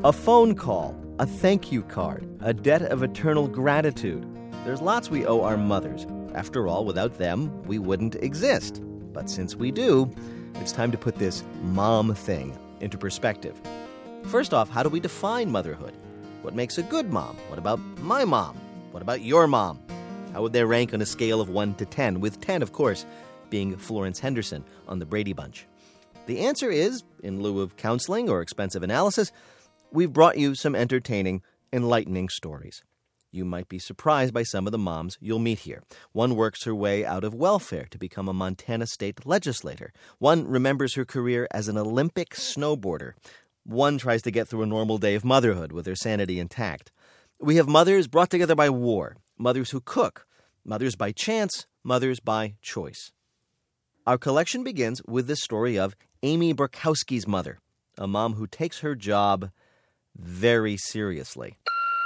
A phone call, a thank you card, a debt of eternal gratitude. There's lots we owe our mothers. After all, without them, we wouldn't exist. But since we do, it's time to put this mom thing into perspective. First off, how do we define motherhood? What makes a good mom? What about my mom? What about your mom? How would they rank on a scale of 1 to 10, with 10, of course, being Florence Henderson on the Brady Bunch? The answer is, in lieu of counseling or expensive analysis, we've brought you some entertaining, enlightening stories. You might be surprised by some of the moms you'll meet here. One works her way out of welfare to become a Montana state legislator. One remembers her career as an Olympic snowboarder. One tries to get through a normal day of motherhood with her sanity intact. We have mothers brought together by war, mothers who cook, mothers by chance, mothers by choice. Our collection begins with the story of Amy Burkowski's mother, a mom who takes her job very seriously.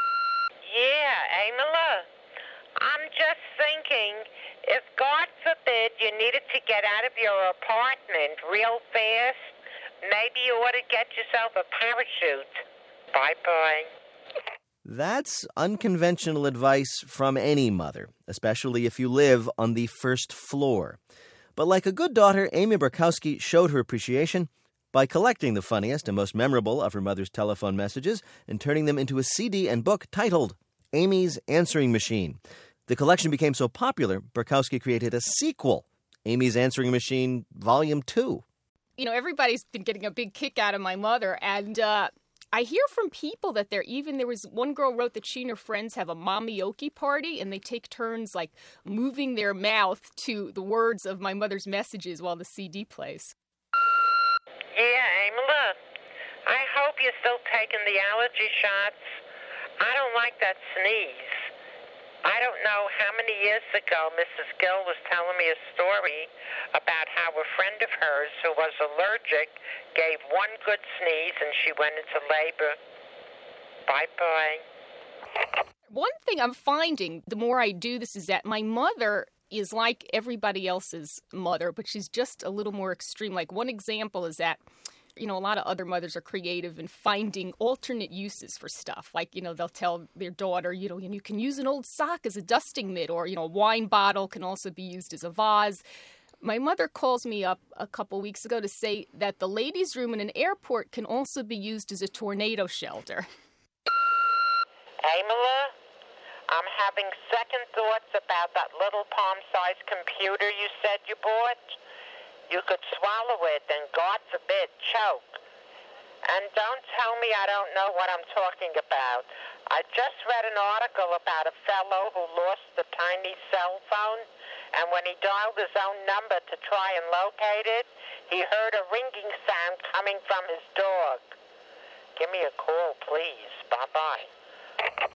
I'm just thinking, if God forbid you needed to get out of your apartment real fast, maybe you ought to get yourself a parachute. Bye-bye. That's unconventional advice from any mother, especially if you live on the first floor. But like a good daughter, Amy Burkowski showed her appreciation by collecting the funniest and most memorable of her mother's telephone messages and turning them into a CD and book titled Amy's Answering Machine. The collection became so popular, Burkowski created a sequel, Amy's Answering Machine Volume 2. You know, everybody's been getting a big kick out of my mother, and I hear from people that there was one girl wrote that she and her friends have a mommy-oki party, and they take turns, like, moving their mouth to the words of my mother's messages while the CD plays. Yeah, Amy, look, I hope you're still taking the allergy shots. I don't like that sneeze. I don't know how many years ago Mrs. Gill was telling me a story about how a friend of hers who was allergic gave one good sneeze and she went into labor. Bye-bye. One thing I'm finding, the more I do this, is that my mother is like everybody else's mother, but she's just a little more extreme. Like, one example is that, you know, a lot of other mothers are creative in finding alternate uses for stuff. Like, you know, they'll tell their daughter, you know, you can use an old sock as a dusting mitt, or, you know, a wine bottle can also be used as a vase. My mother calls me up a couple weeks ago to say that the ladies' room in an airport can also be used as a tornado shelter. Amela, I'm having second thoughts about that little palm-sized computer you said you bought. You could swallow it and, God forbid, choke. And don't tell me I don't know what I'm talking about. I just read an article about a fellow who lost the tiny cell phone, and when he dialed his own number to try and locate it, he heard a ringing sound coming from his dog. Give me a call, please. Bye-bye.